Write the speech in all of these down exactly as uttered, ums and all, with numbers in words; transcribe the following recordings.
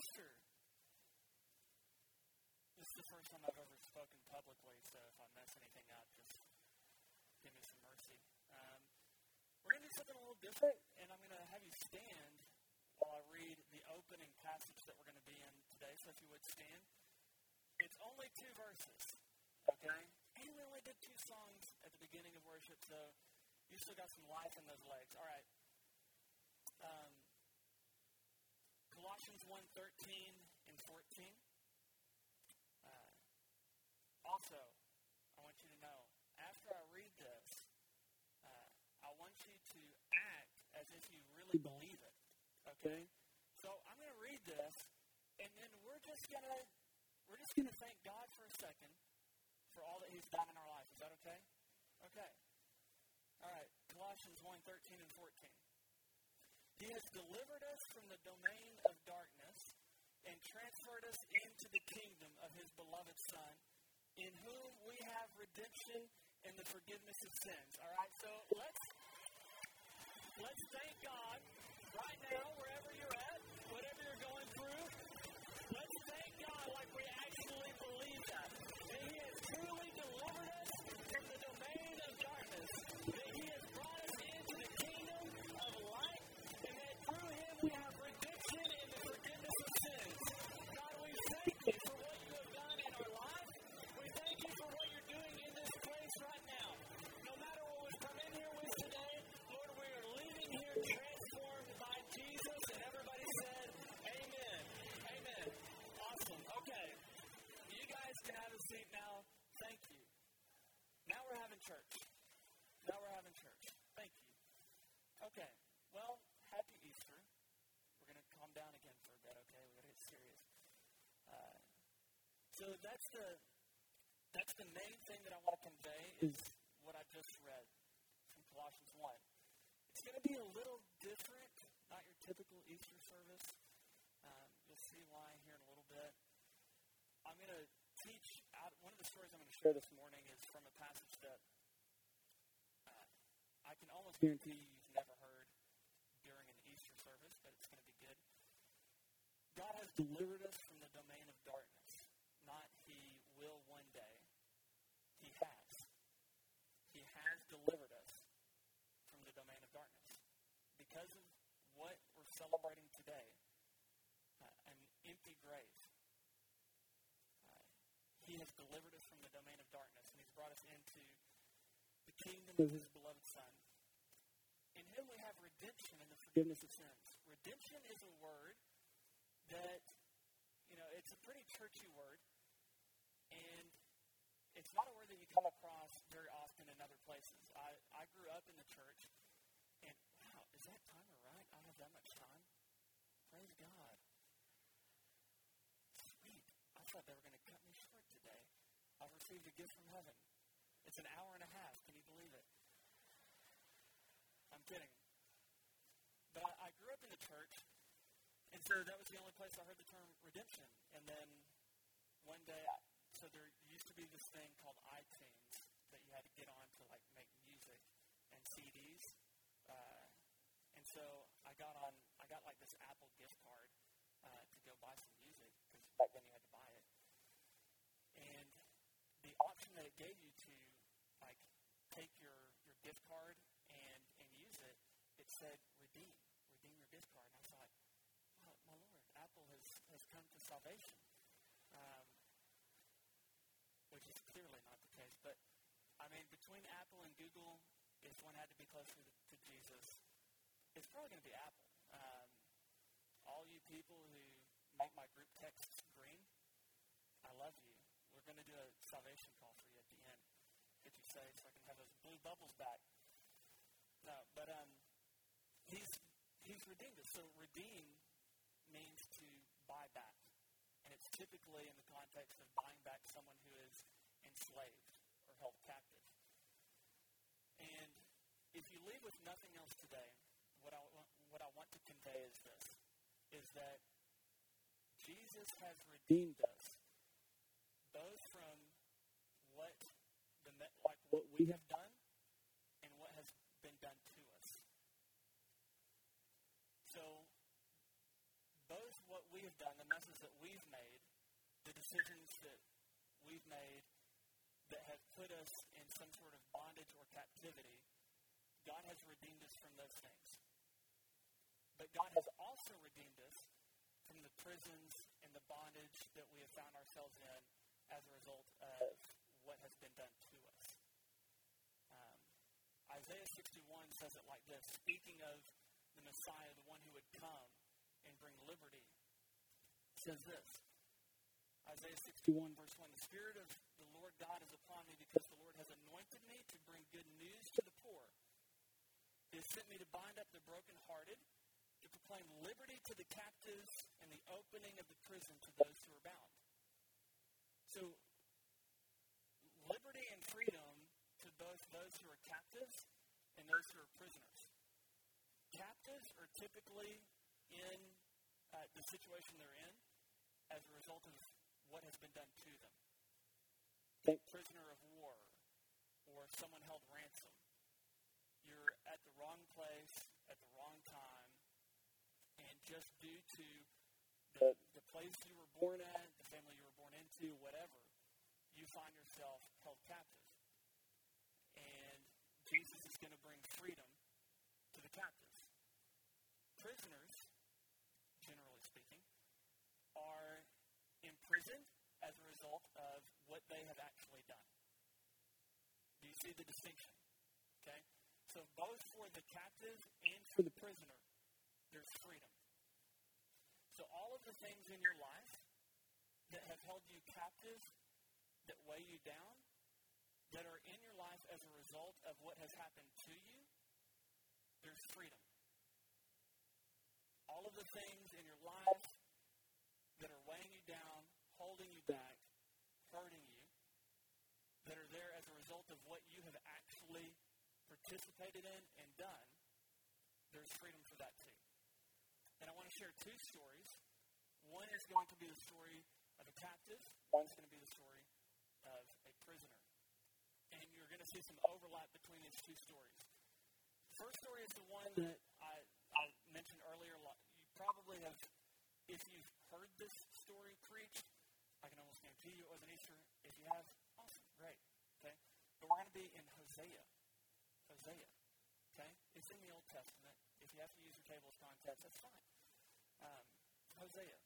Easter. This is the first time I've ever spoken publicly, so if I mess anything up, just give me some mercy. Um, we're going to do something a little different, and I'm going to have you stand while I read the opening passage that we're going to be in today. So if you would stand. It's only two verses, okay? And we only did two songs at the beginning of worship, so you still got some life in those legs. All right. Um, Colossians one thirteen and fourteen. Uh, also, I want you to know, after I read this, uh, I want you to act as if you really believe it, okay? So I'm going to read this, and then we're just going to we're just going to thank God for a second for all that He's done in our life. Is that okay? Okay. All right. Colossians one thirteen and fourteen. He has delivered us from the domain of darkness and transferred us into the kingdom of His beloved Son, in whom we have redemption and the forgiveness of sins. All right, so let's let's thank God right now, wherever you're at, whatever you're going through. Let's thank God like we actually believe that. That He has truly delivered us from the domain of darkness. That He has brought us into the kingdom of light. And that through Him we have redemption and the forgiveness of sins. God, we thank You for what You have done in our life. We thank You for what You're doing in this place right now. No matter what we've come in here with today, Lord, we are leaving here transformed by Jesus. And everybody said, amen. Amen. Awesome. Okay. You guys can have a seat now. Thank you. Now we're having church. Now we're having church. Thank you. Okay. Well, happy Easter. We're going to calm down again for a bit, okay? We're going to get serious. Uh, so that's the that's the main thing that I want to convey is what I just read from Colossians one. It's going to be a little different, not your typical Easter service. Um, you'll see why here in a little bit. I'm going to teach out, one of the stories I'm going to share this morning is from a passage that uh, I can almost guarantee you've never heard during an Easter service, but it's going to be good. God has delivered us from the domain of darkness, not He will one day. He has. He has delivered us from the domain of darkness. Because of what we're celebrating today, uh, an empty grave. Uh, he has delivered us from the domain of darkness, and He's brought us into the kingdom of His beloved Son. In Him we have redemption and the forgiveness of sins. Redemption is a word that, you know, it's a pretty churchy word, and it's not a word that you come across very often in other places. I, I grew up in the church, and wow, is that timer right? I have that much time? Praise God. Sweet. I thought they were going to cut me short today. I've received a gift from heaven. It's an hour and a half. Can you believe it? I'm kidding. But I, I grew up in the church, and so that was the only place I heard the term redemption. And then one day, I, so there used to be this thing called iTunes that you had to get on to like make music and C Ds. Uh, and so I got on, I got like this Apple gift card uh, to go buy some music because back then you had to buy it. And the option that it gave you to like take your, your gift card and, and use it, it said redeem, redeem your gift card. And I thought, well, my Lord, Apple has, has come to salvation. Um, which is clearly not the case. But, I mean, between Apple and Google, if one had to be closer to, to Jesus, it's probably going to be Apple. Um, all you people who make my group texts green, I love you. We're going to do a salvation call for you at the end. Get you saved so I can have those blue bubbles back. No, but um, he's, he's redeemed us. So redeem means to buy back. And it's typically in the context of buying back someone who is enslaved or held captive. And if you leave with nothing else today, what I, what I want to convey is this, is that Jesus has redeemed us both from what the like what we have done and what has been done to us. So both what what we have done, the messes that we've made, the decisions that we've made that have put us in some sort of bondage or captivity, God has redeemed us from those things. But God has also redeemed us from the prisons and the bondage that we have found ourselves in as a result of what has been done to us. Um, Isaiah sixty-one says it like this, speaking of the Messiah, the one who would come and bring liberty. It says this, Isaiah sixty-one, verse one, the Spirit of the Lord God is upon me because the Lord has anointed me to bring good news to the poor. He has sent me to bind up the brokenhearted, to proclaim liberty to the captives and the opening of the prison to those who are bound. So, liberty and freedom to both those who are captives and those who are prisoners. Captives are typically in uh, the situation they're in as a result of what has been done to them. Think prisoner of war or someone held ransom. You're at the wrong place at the wrong time, and just due to the, the place you were born at, the family you were born into, whatever, you find yourself held captive. And Jesus is going to bring freedom to the captives. Prisoners, generally speaking, are imprisoned as a result of what they have actually done. Do you see the distinction? Okay? So both for the captive and for the prisoner, there's freedom. So all of the things in your life that have held you captive, that weigh you down, that are in your life as a result of what has happened to you, there's freedom. All of the things in your life that are weighing you down, holding you back, hurting you, that are there as a result of what you have actually participated in and done, there's freedom for that too. And I want to share two stories. One is going to be the story of a captive. One's going to be the story of a prisoner. And you're going to see some overlap between these two stories. The first story is the one that I, I mentioned earlier. You probably have, if you've heard this story preached, I can almost guarantee you it wasn't Easter. If you have, awesome, great. Okay? But we're going to be in Hosea. Hosea. Okay? It's in the Old Testament. If you have to use your table as context, that's fine. Um, Hosea.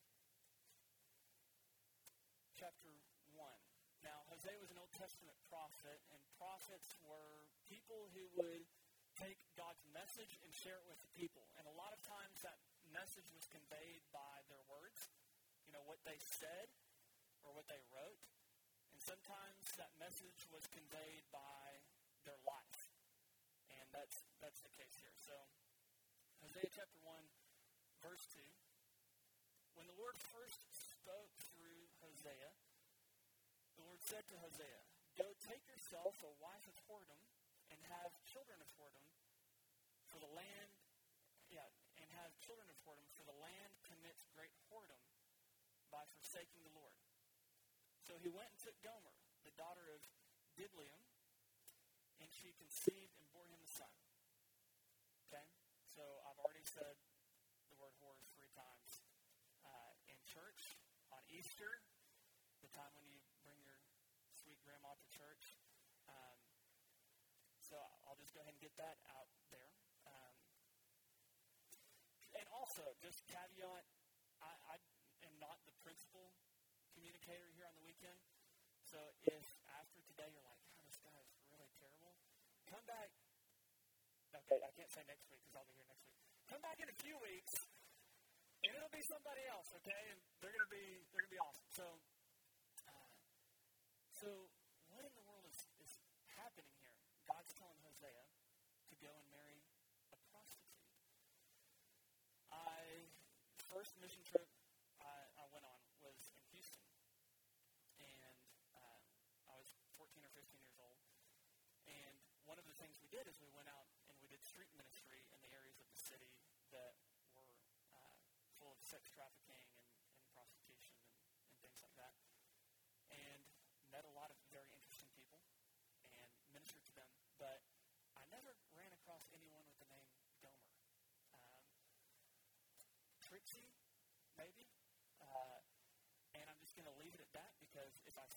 Chapter one. Now, Hosea was an Old Testament prophet, and prophets were people who would take God's message and share it with the people. And a lot of times that message was conveyed by their words, you know, what they said or what they wrote. And sometimes that message was conveyed by their life. And that's that's the case here. So, Hosea chapter one, verse two. When the Lord first spoke through Hosea, the Lord said to Hosea, go take yourself a wife of whoredom and have children of whoredom, for the land, yeah, and have children of whoredom, for the land commits great whoredom by forsaking the Lord. So he went and took Gomer, the daughter of Diblaim, and she conceived and bore him a son. Okay? So I've already said the word whores three times uh, in church. On Easter, the time when you bring your sweet grandma to church. Um, so I'll just go ahead and get that out there. Um, and also, just caveat, I, I am not the principal communicator here on the weekend. So if after today you're like, oh, this guy is really terrible, come back. Okay, I can't say next week because I'll be here next week. Come back in a few weeks, and it'll be somebody else, okay? And they're gonna be they're gonna be awesome. So, uh, so what in the world is, is happening here? God's telling Hosea to go and marry a prostitute. I first mission trip I, I went on was in Houston, and um, I was fourteen or fifteen years old. And one of the things we did is we went out and we did street ministry in the areas of the city that were uh, full of sex trafficking and, and prostitution and, and things like that. And met a lot of very interesting people and ministered to them. But I never ran across anyone with the name Gomer. Um, Trixie, maybe.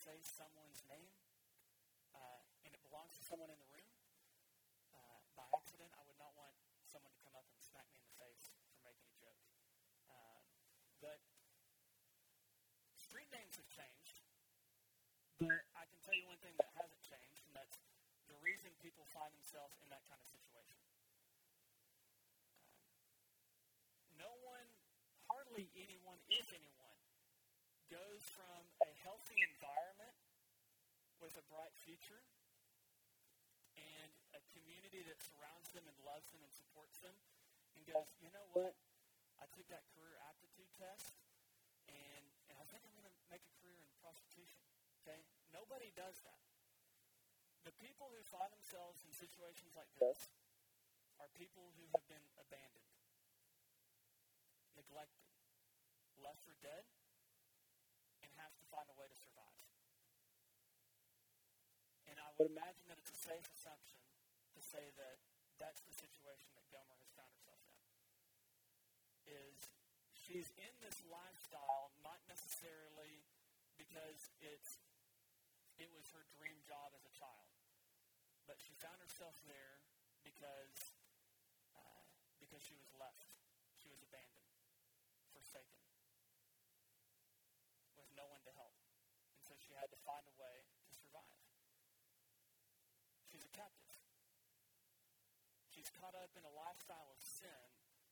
say someone's name uh, and it belongs to someone in the room uh, by accident, I would not want someone to come up and smack me in the face for making a joke. Uh, but street names have changed, but I can tell you one thing that hasn't changed, and that's the reason people find themselves in that kind of situation. Um, no one, hardly anyone, if anyone, goes from a healthy environment with a bright future and a community that surrounds them and loves them and supports them and goes, you know what, I took that career aptitude test and, and I think I'm going to make a career in prostitution. Okay? Nobody does that. The people who find themselves in situations like this are people who have been abandoned, neglected, left for dead, and have to find a way to survive. And I would imagine that it's a safe assumption to say that that's the situation that Gomer has found herself in. Is she's in this lifestyle not necessarily because it's it was her dream job as a child, but she found herself there because uh, because she was left, she was abandoned, forsaken, with no one to help, and so she had to find a way to survive. She's a captive. She's caught up in a lifestyle of sin,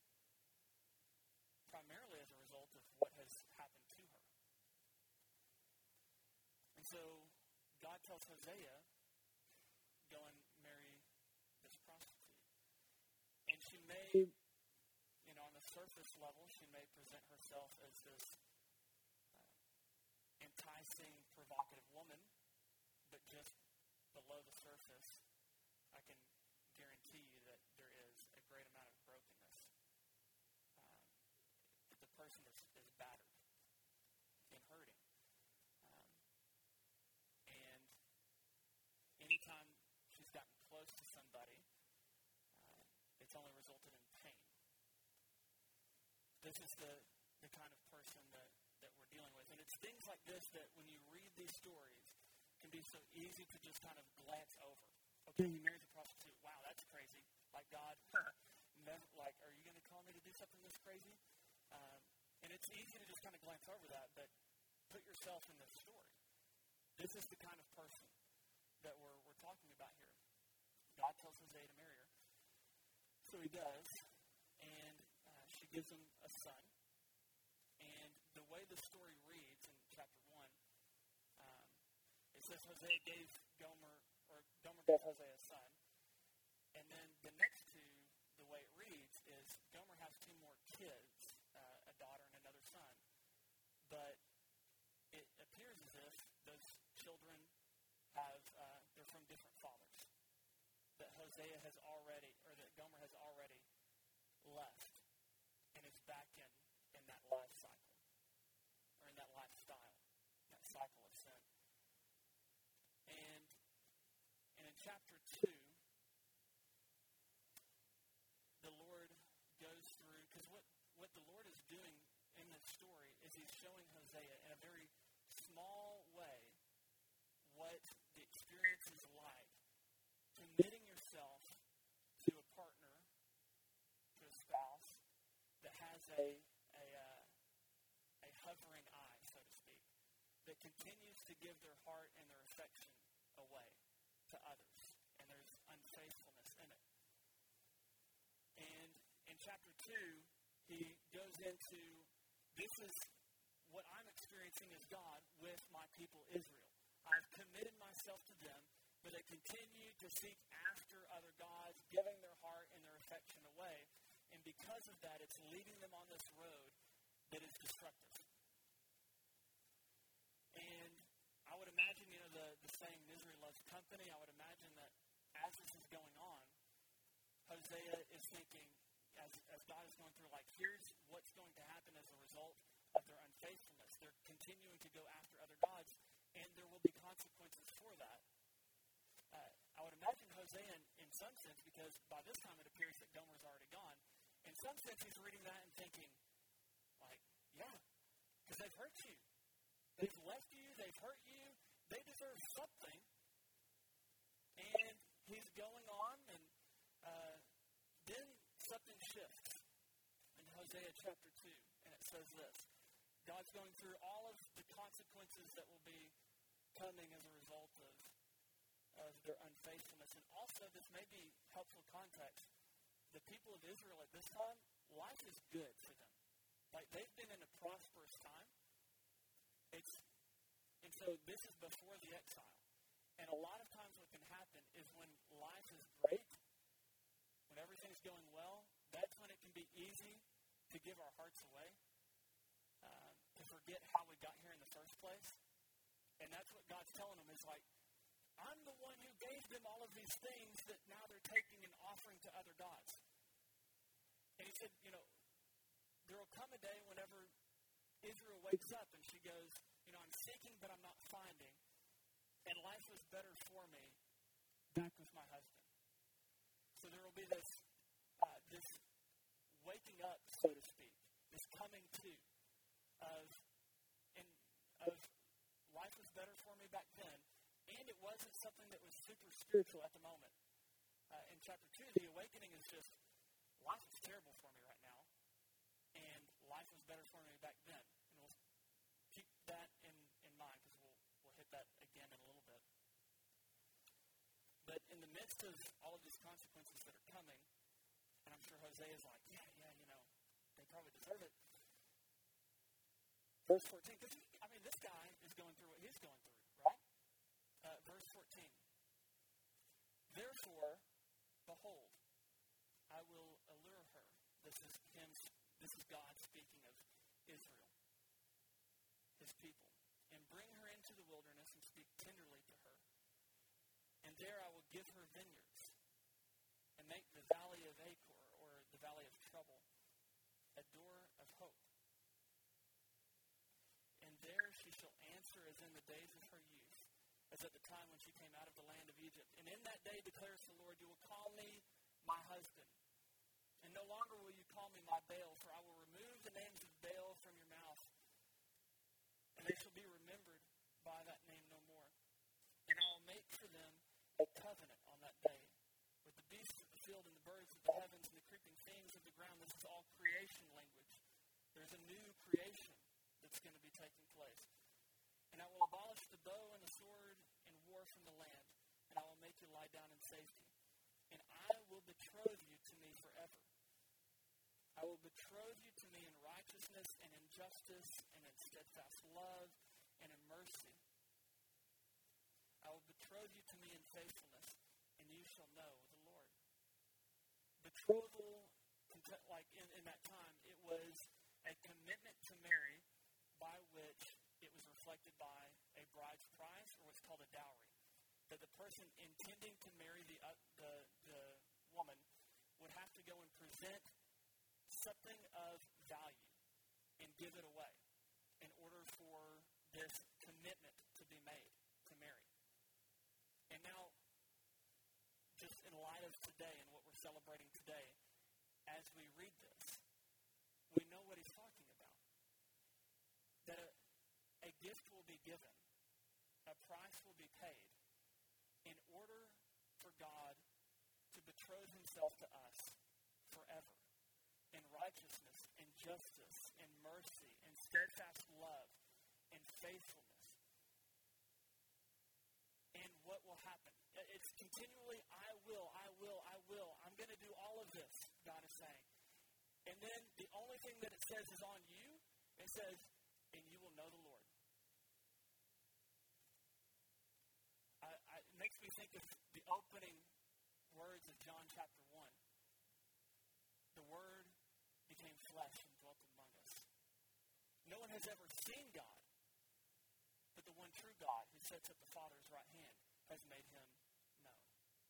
primarily as a result of what has happened to her. And so God tells Hosea, go and marry this prostitute. And she may, you know, on the surface level, she may present herself as this uh, enticing, provocative woman, but just below the surface, I can guarantee you that there is a great amount of brokenness. Um, the person is, is battered and hurting. Um, and anytime she's gotten close to somebody, uh, it's only resulted in pain. This is the, the kind of person that, that we're dealing with. And it's things like this that when you read these stories, can be so easy to just kind of glance over. Okay, he marries a prostitute. Wow, that's crazy. Like, God, never, like, are you going to call me to do something this crazy? Um, and it's easy to just kind of glance over that, but put yourself in this story. This is the kind of person that we're we're talking about here. God tells Hosea to marry her. So he does, and uh, she gives him a son. And the way the story reads in chapter one, um, it says Hosea gave Gomer, or Gomer gave Hosea a son. And then the next two, the way it reads, is Gomer has two more kids, uh, a daughter and another son. But it appears as if those children have, uh, they're from different fathers. That Hosea has already, or that Gomer has already left and is back in, in that life cycle, or in that lifestyle, that cycle of sin. And, and in chapter two, the Lord goes through, because what, what the Lord is doing in this story is He's showing Hosea in a very small way what the experience is like, committing yourself to a partner, to a spouse, that has a, a, uh, a hovering eye, so to speak, that continues to give their heart and their affection away to others, and there's unfaithfulness in it. And in chapter two, he goes into, this is what I'm experiencing as God with my people Israel. I've committed myself to them, but they continue to seek after other gods, giving their heart and their affection away. And because of that, it's leading them on this road that is destructive. And I would imagine, you know, the, the saying, misery loves company. I would imagine that as this is going on, Hosea is thinking, as, as God is going through, like, here's what's going to happen as a result of their unfaithfulness. They're continuing to go after other gods, and there will be consequences for that. Uh, I would imagine Hosea, in, in some sense, because by this time it appears that Gomer's already gone, in some sense he's reading that and thinking, like, yeah, because they've hurt you. They've left you, they've hurt you, they deserve something. And he's going on, and uh, then something shifts in Hosea chapter two, and it says this. God's going through all of the consequences that will be coming as a result of, of their unfaithfulness. And also, this may be helpful context. The people of Israel at this time, life is good for them. Like, they've been in a prosperous time. It's, and so this is before the exile. And a lot of times what can happen is when life is great, when everything's going well, that's when it can be easy to give our hearts away. Um, to forget how we got here in the first place. And that's what God's telling them is like, I'm the one who gave them all of these things that now they're taking and offering to other gods. And he said, you know, there will come a day whenever Israel wakes up and she goes, you know, I'm seeking but I'm not finding. And life was better for me back with my husband. So there will be this, uh, this waking up, so to speak, this coming to. Of, and, of life was better for me back then, and it wasn't something that was super spiritual at the moment. Uh, in chapter two, the awakening is just, life is terrible for me right now, and life was better for me back then. And we'll keep that in, in mind, because we'll, we'll hit that again in a little bit. But in the midst of all of these consequences that are coming, and I'm sure Hosea is like, yeah, yeah, you know, they probably deserve it. Verse fourteen, because, I mean, this guy is going through what he's going through, right? Uh, verse fourteen. Therefore, behold, I will allure her. This is him, this is God speaking of Israel, his people. And bring her into the wilderness and speak tenderly to her. And there I will give her vineyards and make the valley of Achor, or the valley of trouble, a door of hope. And there she shall answer as in the days of her youth, as at the time when she came out of the land of Egypt. And in that day, declares the Lord, you will call me my husband. And no longer will you call me my Baal, for I will remove the names of Baal from your mouth. And they shall be remembered by that name no more. And I will make for them a covenant on that day, with the beasts of the field and the birds of the heavens and the creeping things of the ground. This is all creation language. There's a new creation that's going to be taking place. And I will abolish the bow and the sword and war from the land, and I will make you lie down in safety. And I will betroth you to me forever. I will betroth you to me in righteousness and in justice and in steadfast love and in mercy. I will betroth you to me in faithfulness, and you shall know the Lord. Betrothal, like in, in that time, it was a commitment to marry by which it was reflected by a bride's price, or what's called a dowry. That the person intending to marry the, uh, the, the woman would have to go and present something of value and give it away in order for this commitment to be made, to marry. And now, just in light of today and what we're celebrating today, as we read this, we know what he's talking about. That a, a gift will be given, a price will be paid, in order for God to betroth himself to us forever, in righteousness, in justice, in mercy, in steadfast love, in faithfulness. And what will happen? It's continually, I will, I will, I will. I'm going to do all of this, God is saying. And then the only thing that it says is on you, it says, and you will know the Lord. I, I, it makes me think of the opening words of John chapter one. The Word became flesh and dwelt among us. No one has ever seen God, but the one true God who sits at the Father's right hand has made him known.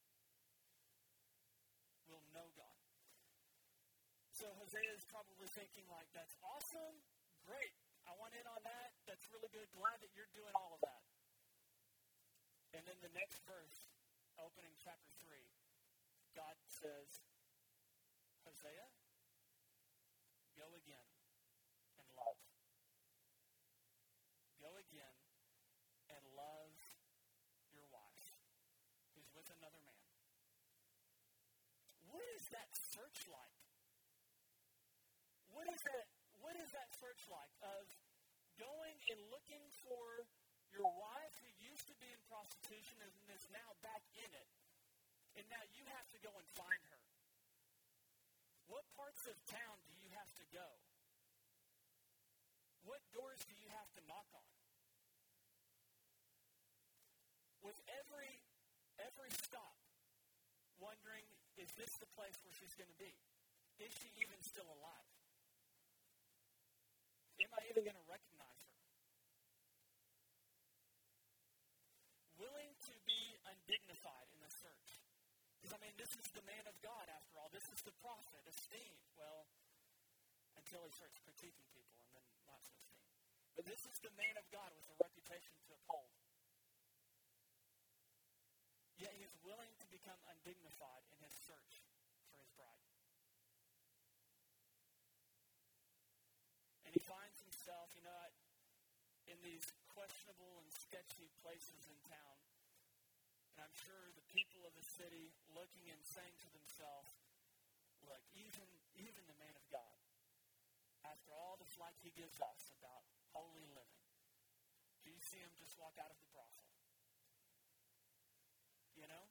We'll know God. So Hosea is probably thinking like, that's awesome, great, I want in on that, that's really good, glad that you're doing all of that. And then the next verse, opening chapter three, God says, Hosea, go again and love. Go again and love another man. What is that search like? What is that, what is that search like of going and looking for your wife who used to be in prostitution and is now back in it, and now you have to go and find her? What parts of town do you have to go? What doors do you have to knock on? With every every stop, wondering, is this the place where she's going to be? Is she even still alive? Am I even going to recognize her? Willing to be undignified in the search. Because, I mean, this is the man of God, after all. This is the prophet, esteemed. Well, until he starts critiquing people, and then not so esteemed. But this is the man of God with a reputation to uphold. Yet he is willing to become undignified in his search for his bride. And he finds himself, you know, in these questionable and sketchy places in town. And I'm sure the people of the city looking and saying to themselves, look, even, even the man of God, after all the flack he gives us about holy living, do you see him just walk out of the brothel? You know?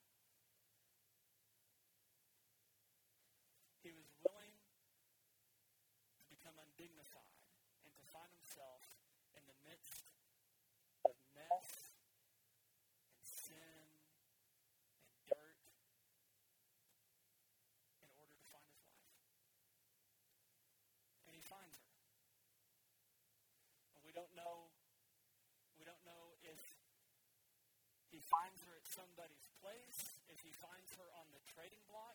He was willing to become undignified and to find himself in the midst of mess and sin and dirt in order to find his wife. And he finds her. And we don't know, we don't know if he finds her at somebody's place, if he finds her on the trading block.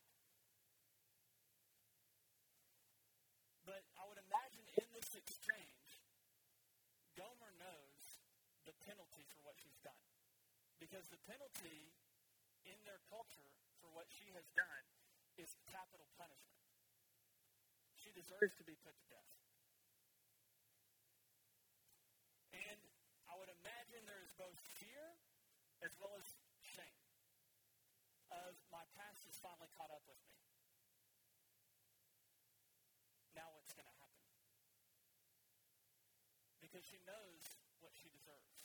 But I would imagine in this exchange, Gomer knows the penalty for what she's done. Because the penalty in their culture for what she has done is capital punishment. She deserves to be put to death. And I would imagine there is both fear as well as shame of my past has finally caught up with me. Now what's going to happen? Because she knows what she deserves.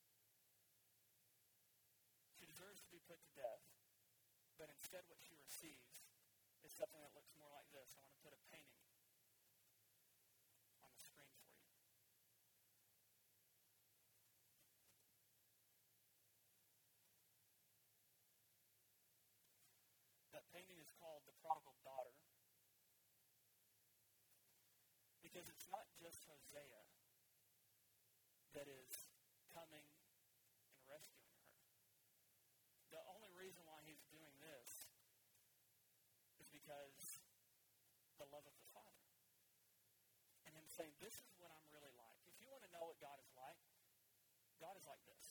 She deserves to be put to death, but instead what she receives is something that looks more like this. I want to put a painting on the screen for you. That painting is called The Prodigal Daughter, because it's not just Hosea that is coming and rescuing her. The only reason why he's doing this is because the love of the Father. And him saying, this is what I'm really like. If you want to know what God is like, God is like this.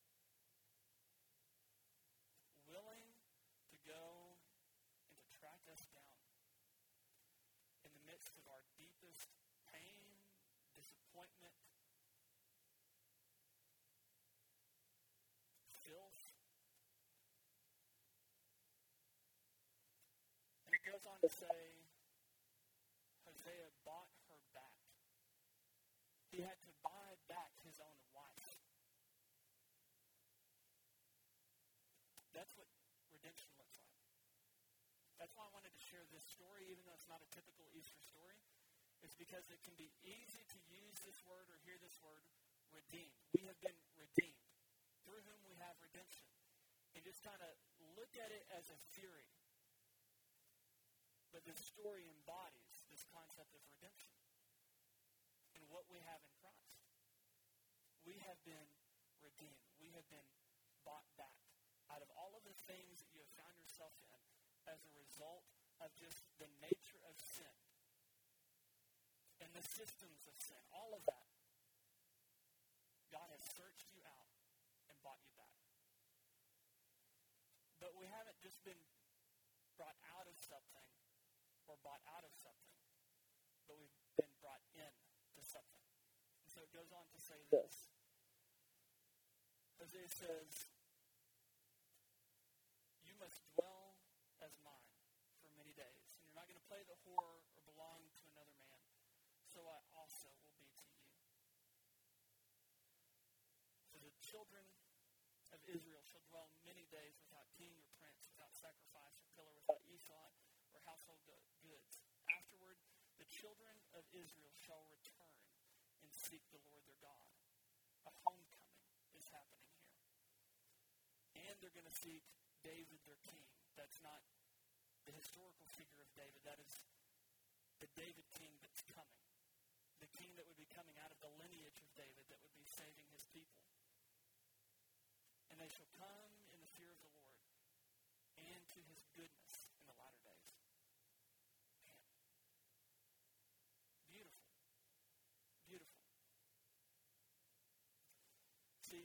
Willing to go and to track us down in the midst of our deepest pain, disappointment, filth. And it goes on to say, Hosea bought her back. He had to buy back his own wife. That's what redemption looks like. That's why I wanted to share this story, even though it's not a typical Easter story. Is because it can be easy to use this word or hear this word, redeemed. We have been redeemed, through whom we have redemption. And just kind of look at it as a theory. But this story embodies this concept of redemption and what we have in Christ. We have been redeemed. We have been bought back out of all of the things that you have found yourself in as a result of just the nature of sin. And the systems of sin, all of that, God has searched you out and bought you back. But we haven't just been brought out of something or bought out of something, but we've been brought in to something. And so it goes on to say this. Hosea says, you must dwell as mine for many days, and you're not going to play the whore or belong to another man. So I also will be to you. So the children of Israel shall dwell many days without king or prince, without sacrifice or pillar, without ephod or household goods. Afterward, the children of Israel shall return and seek the Lord their God. A homecoming is happening here. And they're going to seek David their king. That's not the historical figure of David. That is the David king that's coming. The king that would be coming out of the lineage of David that would be saving his people. And they shall come in the fear of the Lord and to his goodness in the latter days. Man. Beautiful. Beautiful. See,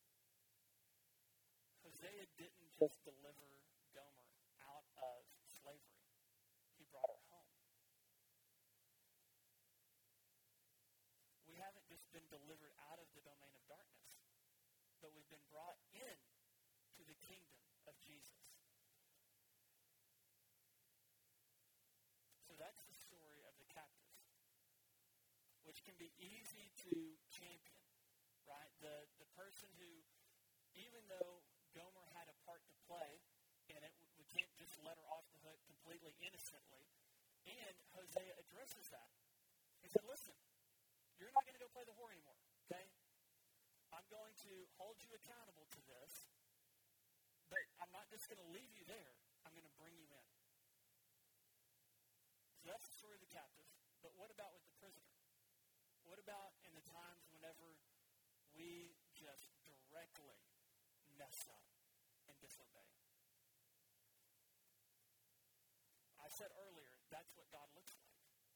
Hosea didn't just deliver Gomer out of slavery. He brought her home. We haven't just been delivered out of the domain of darkness, but we've been brought in to the kingdom of Jesus. So that's the story of the captive, which can be easy to champion, right? The, the person who, even though Gomer had a part to play in it, we can't just let her off the hook completely innocently. And Hosea addresses that. He said, listen, you're not going to go play the whore anymore, okay? I'm going to hold you accountable to this, but I'm not just going to leave you there. I'm going to bring you in. So that's the story of the captive. But what about with the prisoner? What about in the times whenever we just directly mess up and disobey? I said earlier, that's what God looks like.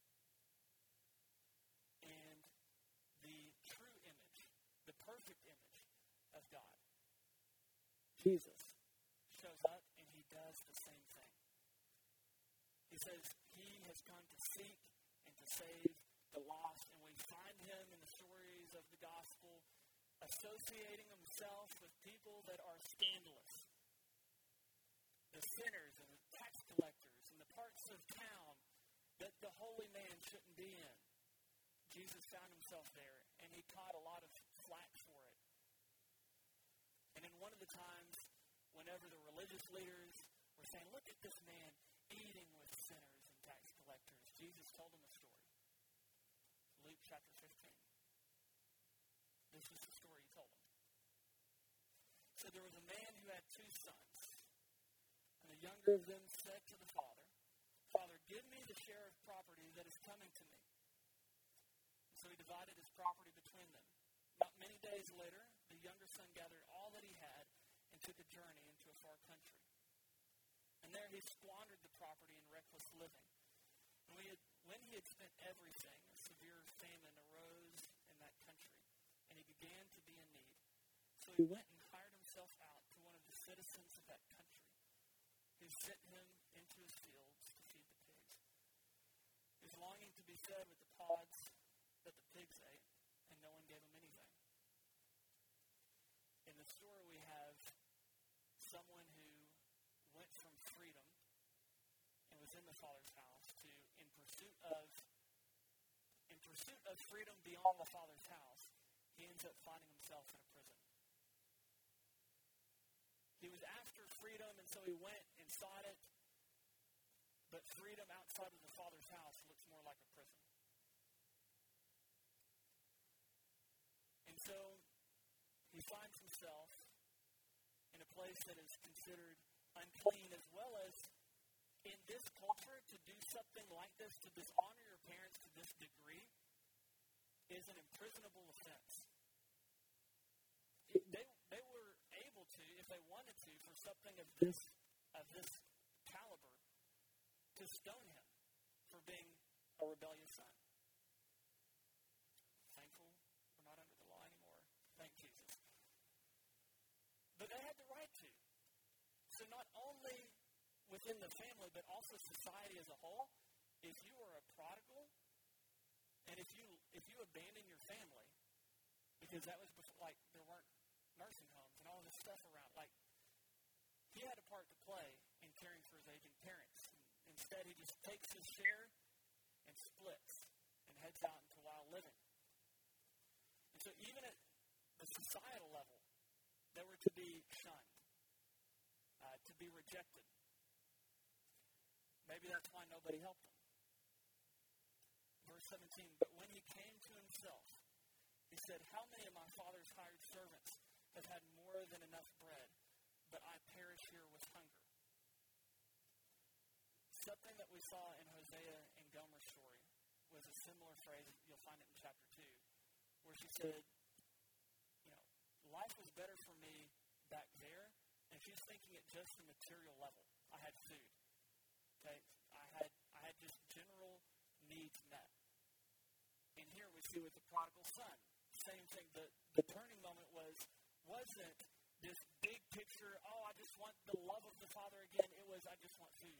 And the true image, the perfect image of God, Jesus, shows up and he does the same thing. He says he has come to seek and to save the lost, and we find him in the stories of the gospel associating himself with people that are scandalous. The sinners and the tax collectors and the parts of town that the holy man shouldn't be in. Jesus found himself there, and he caught a lot of flack for it. And in one of the times, whenever the religious leaders were saying, look at this man eating with sinners and tax collectors, Jesus told them a story. Luke chapter fifteen. This is the story he told them. So there was a man who had two sons. And the younger of them said to the father, Father, give me the share of property that is coming to me. And so he divided his property between them. Not many days later, the younger son gathered all that he had and took a journey into a far country. And there he squandered the property in reckless living. And when he had, when he had spent everything, a severe famine arose in that country, and he began to be in need. So he went and hired himself out to one of the citizens of that country, who sent him into his fields to feed the pigs. He was longing to be fed with the pods that the pigs ate, and no one gave him anything. In the story, we have someone who went from freedom and was in the Father's house to, in pursuit of, in pursuit of freedom beyond the Father's house, he ends up finding himself in a prison. He was after freedom, and so he went and sought it, but freedom outside of the Father's house looks more like a prison. And so he finds himself in a place that is considered unclean, as well as in this culture, to do something like this, to dishonor your parents to this degree, is an imprisonable offense. It, they they were able to, if they wanted to, for something of this of this caliber, to stone him for being a rebellious son. Thankful we're not under the law anymore. Thank Jesus. But they had the right to. So not only within the family, but also society as a whole, if you were a prodigal, and if you if you abandon your family, because that was before, like, there weren't nursing homes and all this stuff around, like, he had a part to play in caring for his aging parents. Instead, he just takes his share and splits and heads out into wild living. And so even at the societal level, they were to be shunned, uh, to be rejected. Maybe that's why nobody helped him. Verse seventeen, but when he came to himself, he said, how many of my father's hired servants have had more than enough bread, but I perish here with hunger? Something that we saw in Hosea and Gomer's story was a similar phrase. You'll find it in chapter two, where she said, you know, life was better for me back there, and she's thinking at just the material level. I had food. Okay, I had I had just general needs met. And here we see with the prodigal son, same thing. The the turning moment was wasn't this big picture. Oh, I just want the love of the Father again. It was I just want food.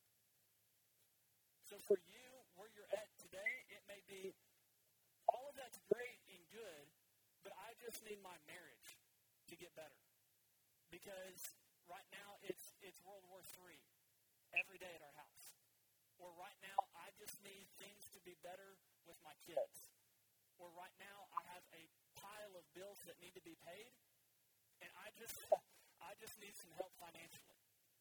So for you, where you're at today, it may be, all of that's great and good, but I just need my marriage to get better. Because right now, it's it's World War Three every day at our house. Or right now, I just need things to be better with my kids. Or right now, I have a pile of bills that need to be paid, and I just I just need some help financially.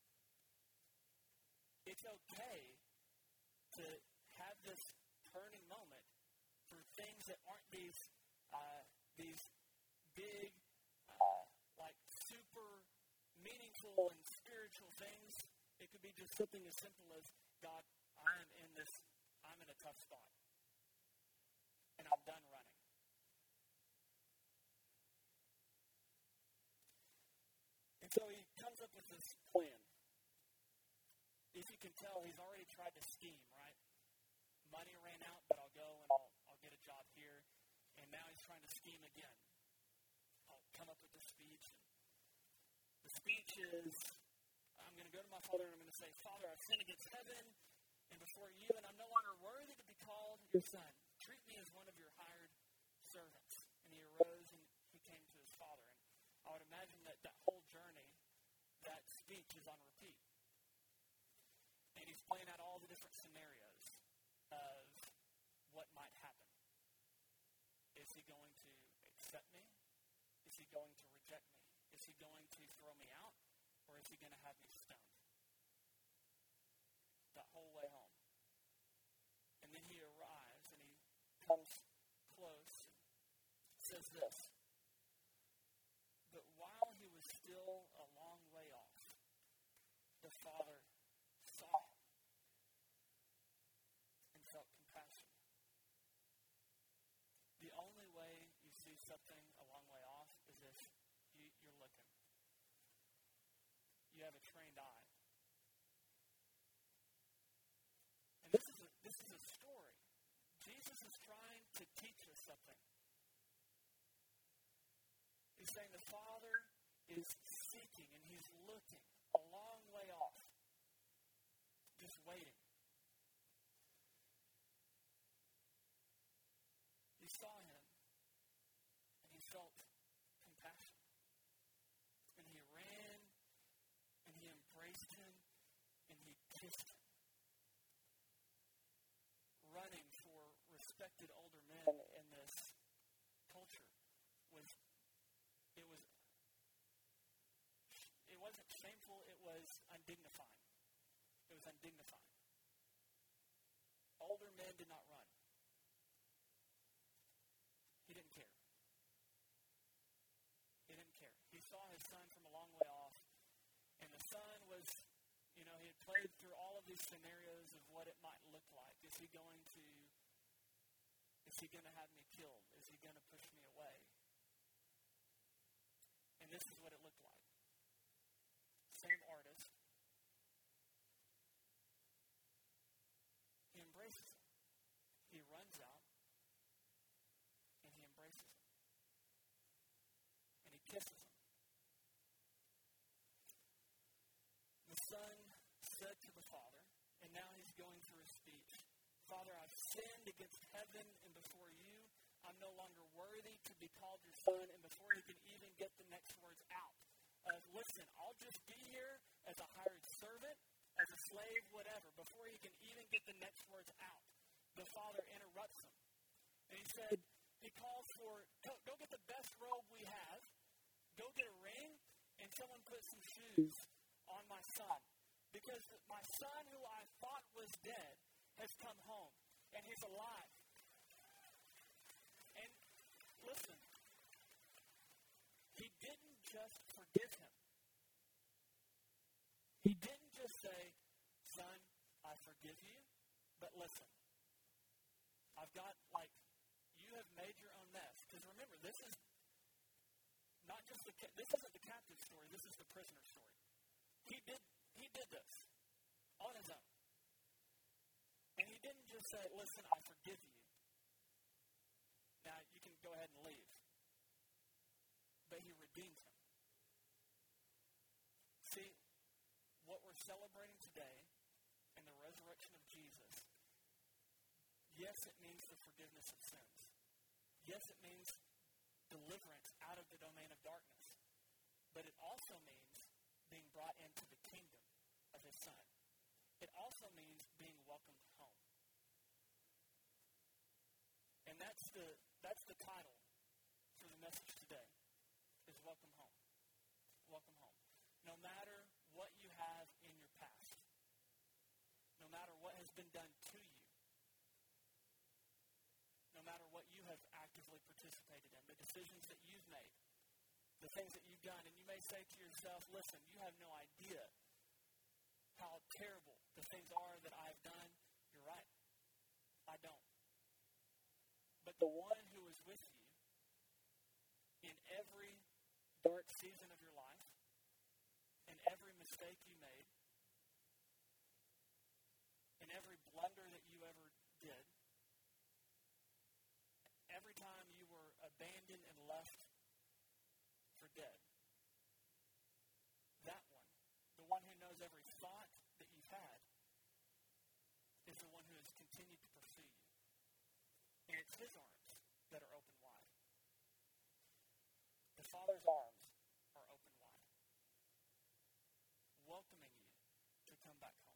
It's okay to have this turning moment through things that aren't these uh, these big, uh, like super meaningful and spiritual things. It could be just something as simple as, God, I'm in this, I'm in a tough spot, and I'm done running. And so he comes up with this plan. As you can tell, he's already tried to scheme, right? Money ran out, but I'll go and I'll, I'll get a job here. And now he's trying to scheme again. I'll come up with the speech. And the speech is, I'm going to go to my father and I'm going to say, Father, I've sinned against heaven and before you, and I'm no longer worthy to be called your son. Treat me as one of your hired servants. And he arose and he came to his father. And I would imagine that that whole journey, that speech is on repeat. And he's playing out all the different scenarios of what might happen. Is he going to accept me? Is he going to reject me? Is he going to throw me out? Or is he going to have me stoned? That whole way home. And then he arrives and he comes close and says this. But while he was still a long way off, the father saw him and felt compassion. The only way you see something a long way off is if you, you're looking. You have a trained eye. And this is a, this is a story. Jesus is trying to teach us something. He's saying the Father is seeking and he's looking a long way off. Just waiting. He saw him and he felt compassion. And he ran and he embraced him and he kissed him. Running for respected older men in this culture was it was it wasn't shameful, it was undignifying. It was undignifying. Older men did not run. He didn't care. He didn't care. He saw his son from a long way off, and the son was, you know, he had played through all of these scenarios of what it might look like. Is he going to, is he going to have me killed? Is he going to push me away? And this is what it looked like. Same artist. He embraces him. He runs out, and he embraces him. And he kisses him. The son said to the father, and now he's going through his speech, Father, I've sinned against heaven and before you. I'm no longer worthy to be called your son. And before he can even get the next words out, of, listen, I'll just be here as a hired servant, as a slave, whatever. Before he can even get the next words out, the father interrupts him. And he said, he calls for, go, go get the best robe we have, go get a ring, and someone put some shoes on my son. Because my son, who I thought was dead, has come home, and he's alive. And listen, he didn't just forgive him. He didn't just say, son, I forgive you, but listen, I've got, like, you have made your own mess. Because remember, this is not just the, this isn't the captive story, this is the prisoner story. He did, he did this on his own. And he didn't just say, listen, I forgive you. Now, you can go ahead and leave. But he redeemed him. See, what we're celebrating today in the resurrection of Jesus, yes, it means the forgiveness of sins. Yes, it means deliverance out of the domain of darkness. But it also means being brought into the kingdom of his son. It also means being welcomed home. And that's the that's the title for the message today, is welcome home. Welcome home. No matter what you have in your past, no matter what has been done to you, no matter what you have actively participated in, the decisions that you've made, the things that you've done, and you may say to yourself, listen, you have no idea how terrible the things are that I've done. You're right. I don't. But the one who is with you in every dark season of your life, in every mistake you made, in every blunder that you ever did, every time you were abandoned and left for dead, that one, the one who knows every thought that you've had, is the one who has continued to pursue you. And it's his arms that are open wide. The Father's arms are open wide, welcoming you to come back home.